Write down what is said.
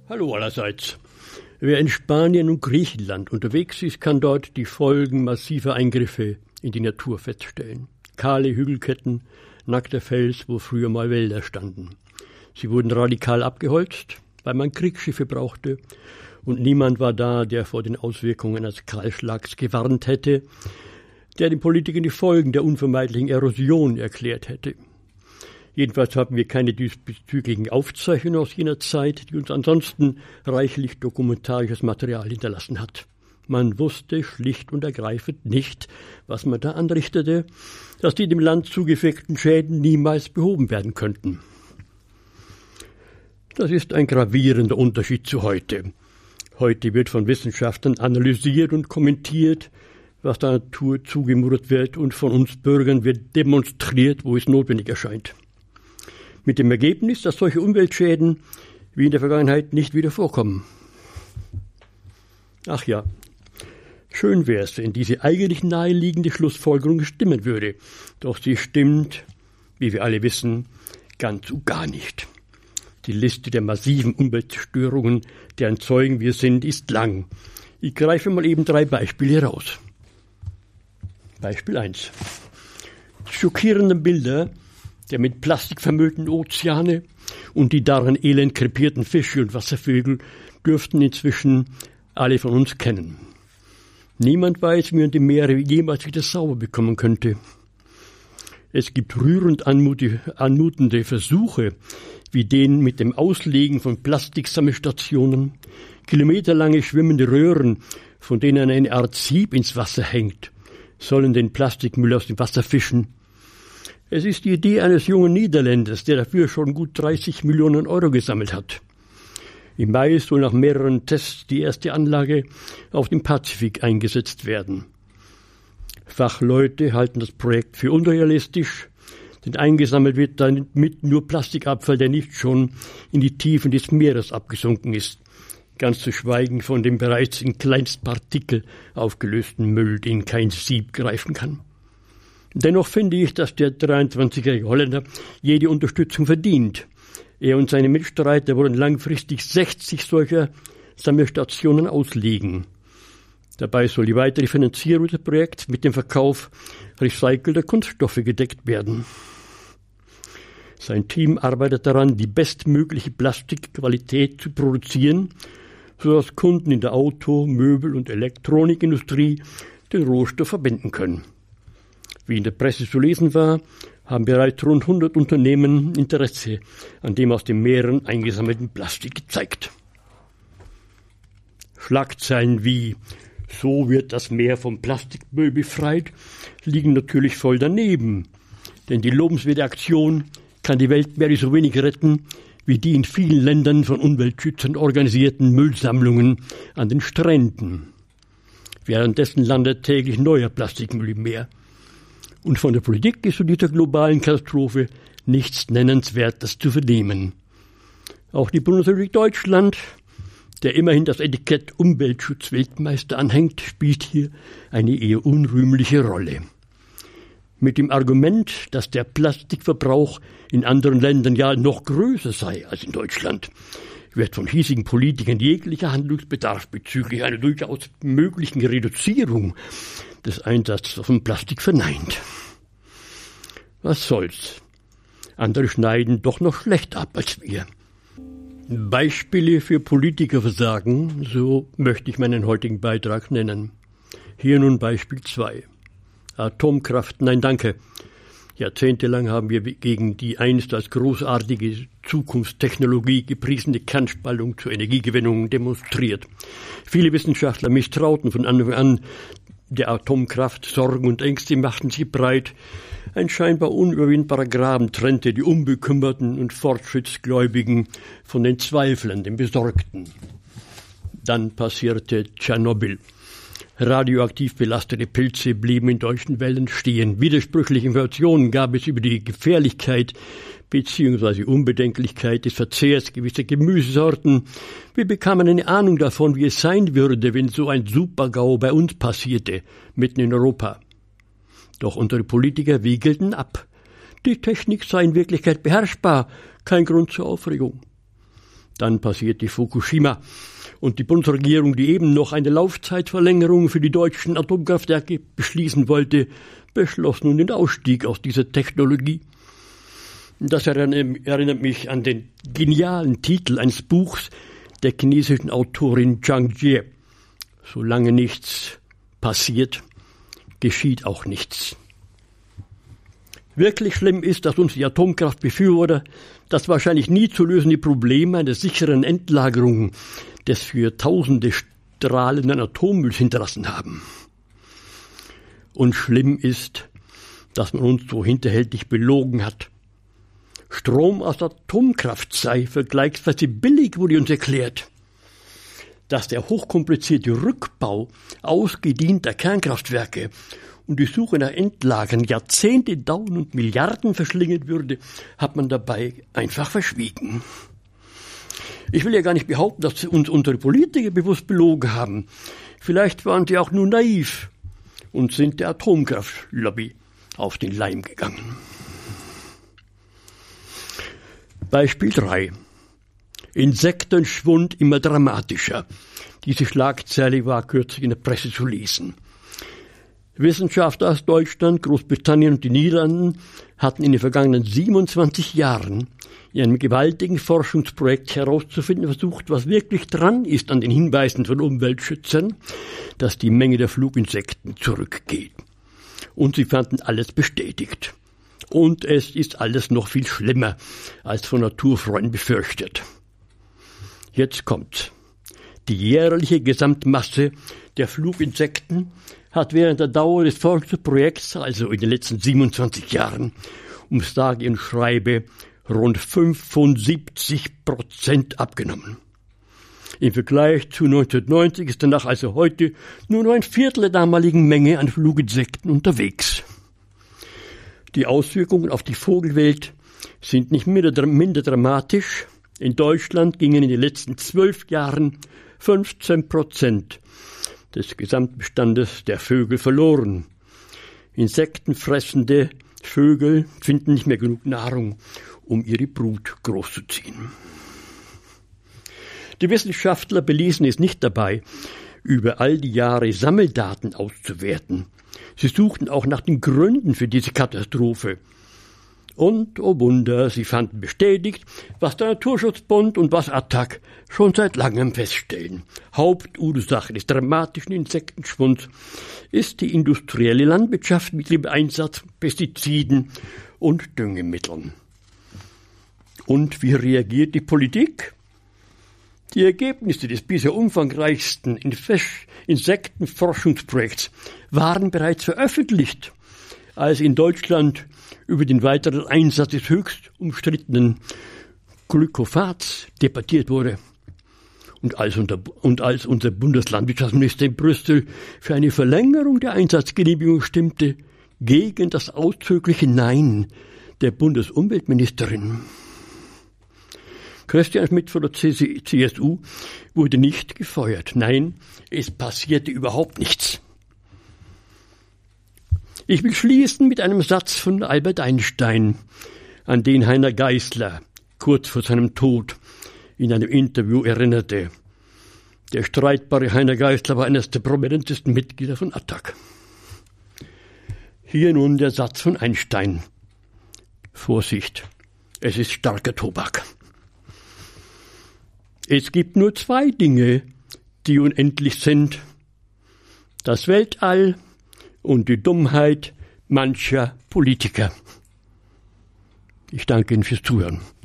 Hallo allerseits. Wer in Spanien und Griechenland unterwegs ist, kann dort die Folgen massiver Eingriffe in die Natur feststellen. Kahle Hügelketten, nackter Fels, wo früher mal Wälder standen. Sie wurden radikal abgeholzt, weil man Kriegsschiffe brauchte, und niemand war da, der vor den Auswirkungen eines Kahlschlags gewarnt hätte, der den Politikern die Folgen der unvermeidlichen Erosion erklärt hätte. Jedenfalls haben wir keine diesbezüglichen Aufzeichnungen aus jener Zeit, die uns ansonsten reichlich dokumentarisches Material hinterlassen hat. Man wusste schlicht und ergreifend nicht, was man da anrichtete, dass die dem Land zugefügten Schäden niemals behoben werden könnten. Das ist ein gravierender Unterschied zu heute. Heute wird von Wissenschaftlern analysiert und kommentiert, was der Natur zugemutet wird, und von uns Bürgern wird demonstriert, wo es notwendig erscheint. Mit dem Ergebnis, dass solche Umweltschäden wie in der Vergangenheit nicht wieder vorkommen. Ach ja, schön wäre es, wenn diese eigentlich naheliegende Schlussfolgerung stimmen würde. Doch sie stimmt, wie wir alle wissen, ganz und gar nicht. Die Liste der massiven Umweltzerstörungen, deren Zeugen wir sind, ist lang. Ich greife mal eben 3 Beispiele heraus. Beispiel 1. Die schockierenden Bilder der mit Plastik vermüllten Ozeane und die darin elend krepierten Fische und Wasservögel dürften inzwischen alle von uns kennen. Niemand weiß, wie man die Meere jemals wieder sauber bekommen könnte. Es gibt rührend anmutende Versuche, wie den mit dem Auslegen von Plastiksammelstationen, kilometerlange schwimmende Röhren, von denen eine Art Sieb ins Wasser hängt, sollen den Plastikmüll aus dem Wasser fischen. Es ist die Idee eines jungen Niederländers, der dafür schon gut 30 Millionen Euro gesammelt hat. Im Mai soll nach mehreren Tests die erste Anlage auf dem Pazifik eingesetzt werden. Fachleute halten das Projekt für unrealistisch, denn eingesammelt wird damit nur Plastikabfall, der nicht schon in die Tiefen des Meeres abgesunken ist, ganz zu schweigen von dem bereits in Kleinstpartikel aufgelösten Müll, den kein Sieb greifen kann. Dennoch finde ich, dass der 23-jährige Holländer jede Unterstützung verdient. Er und seine Mitstreiter wollen langfristig 60 solcher Sammelstationen auslegen. Dabei soll die weitere Finanzierung des Projekts mit dem Verkauf recycelter Kunststoffe gedeckt werden. Sein Team arbeitet daran, die bestmögliche Plastikqualität zu produzieren, sodass Kunden in der Auto-, Möbel- und Elektronikindustrie den Rohstoff verwenden können. Wie in der Presse zu lesen war, haben bereits rund 100 Unternehmen Interesse an dem aus den Meeren eingesammelten Plastik gezeigt. Schlagzeilen wie »So wird das Meer vom Plastikmüll befreit« liegen natürlich voll daneben, denn die lobenswerte Aktion kann die Weltmeere so wenig retten wie die in vielen Ländern von Umweltschützern organisierten Müllsammlungen an den Stränden. Währenddessen landet täglich neuer Plastikmüll im Meer. Und von der Politik ist zu dieser globalen Katastrophe nichts Nennenswertes zu vernehmen. Auch die Bundesrepublik Deutschland, der immerhin das Etikett Umweltschutz-Weltmeister anhängt, spielt hier eine eher unrühmliche Rolle. Mit dem Argument, dass der Plastikverbrauch in anderen Ländern ja noch größer sei als in Deutschland, wird von hiesigen Politikern jeglicher Handlungsbedarf bezüglich einer durchaus möglichen Reduzierung des Einsatzes von Plastik verneint. Was soll's? Andere schneiden doch noch schlecht ab als wir. Beispiele für Politikerversagen, so möchte ich meinen heutigen Beitrag nennen. Hier nun Beispiel 2. Atomkraft, nein danke. Jahrzehntelang haben wir gegen die einst als großartige Zukunftstechnologie gepriesene Kernspaltung zur Energiegewinnung demonstriert. Viele Wissenschaftler misstrauten von Anfang an der Atomkraft, Sorgen und Ängste machten sich breit. Ein scheinbar unüberwindbarer Graben trennte die Unbekümmerten und Fortschrittsgläubigen von den Zweiflern, den Besorgten. Dann passierte Tschernobyl. Radioaktiv belastete Pilze blieben in deutschen Wäldern stehen. Widersprüchliche Informationen gab es über die Gefährlichkeit bzw. Unbedenklichkeit des Verzehrs gewisser Gemüsesorten. Wir bekamen eine Ahnung davon, wie es sein würde, wenn so ein Super-GAU bei uns passierte, mitten in Europa. Doch unsere Politiker wiegelten ab. Die Technik sei in Wirklichkeit beherrschbar, kein Grund zur Aufregung. Dann passierte Fukushima und die Bundesregierung, die eben noch eine Laufzeitverlängerung für die deutschen Atomkraftwerke beschließen wollte, beschloss nun den Ausstieg aus dieser Technologie. Das erinnert mich an den genialen Titel eines Buchs der chinesischen Autorin Zhang Jie. Solange nichts passiert, geschieht auch nichts. Wirklich schlimm ist, dass uns die Atomkraftbefürworter das wahrscheinlich nie zu lösende Problem einer sicheren Endlagerung des für Tausende strahlenden Atommülls hinterlassen haben. Und schlimm ist, dass man uns so hinterhältig belogen hat. Strom aus Atomkraft sei vergleichsweise billig, wurde uns erklärt. Dass der hochkomplizierte Rückbau ausgedienter Kernkraftwerke und die Suche nach Endlagern Jahrzehnte dauern und Milliarden verschlingen würde, hat man dabei einfach verschwiegen. Ich will ja gar nicht behaupten, dass uns unsere Politiker bewusst belogen haben. Vielleicht waren sie auch nur naiv und sind der Atomkraftlobby auf den Leim gegangen. Beispiel 3. Insektenschwund immer dramatischer. Diese Schlagzeile war kürzlich in der Presse zu lesen. Wissenschaftler aus Deutschland, Großbritannien und den Niederlanden hatten in den vergangenen 27 Jahren in einem gewaltigen Forschungsprojekt herauszufinden versucht, was wirklich dran ist an den Hinweisen von Umweltschützern, dass die Menge der Fluginsekten zurückgeht. Und sie fanden alles bestätigt. Und es ist alles noch viel schlimmer, als von Naturfreunden befürchtet. Jetzt kommt's. Die jährliche Gesamtmasse der Fluginsekten hat während der Dauer des Forschungsprojekts, also in den letzten 27 Jahren, sage und schreibe, rund 75% abgenommen. Im Vergleich zu 1990 ist danach also heute nur noch ein Viertel der damaligen Menge an Fluginsekten unterwegs. Die Auswirkungen auf die Vogelwelt sind nicht minder dramatisch. In Deutschland gingen in den letzten 12 Jahren 15% des Gesamtbestandes der Vögel verloren. Insektenfressende Vögel finden nicht mehr genug Nahrung, um ihre Brut großzuziehen. Die Wissenschaftler beließen es nicht dabei, über all die Jahre Sammeldaten auszuwerten. Sie suchten auch nach den Gründen für diese Katastrophe. Und, oh Wunder, sie fanden bestätigt, was der Naturschutzbund und was ATTAC schon seit langem feststellen. Hauptursache des dramatischen Insektenschwunds ist die industrielle Landwirtschaft mit dem Einsatz von Pestiziden und Düngemitteln. Und wie reagiert die Politik? Die Ergebnisse des bisher umfangreichsten Insektenforschungsprojekts waren bereits veröffentlicht, als in Deutschland über den weiteren Einsatz des höchst umstrittenen Glyphosats debattiert wurde. Und als unser Bundeslandwirtschaftsminister in Brüssel für eine Verlängerung der Einsatzgenehmigung stimmte, gegen das ausdrückliche Nein der Bundesumweltministerin. Christian Schmidt von der CSU wurde nicht gefeuert. Nein, es passierte überhaupt nichts. Ich will schließen mit einem Satz von Albert Einstein, an den Heiner Geisler kurz vor seinem Tod in einem Interview erinnerte. Der streitbare Heiner Geisler war eines der prominentesten Mitglieder von ATTAC. Hier nun der Satz von Einstein. Vorsicht, es ist starker Tobak. Es gibt nur zwei Dinge, die unendlich sind: das Weltall und die Dummheit mancher Politiker. Ich danke Ihnen fürs Zuhören.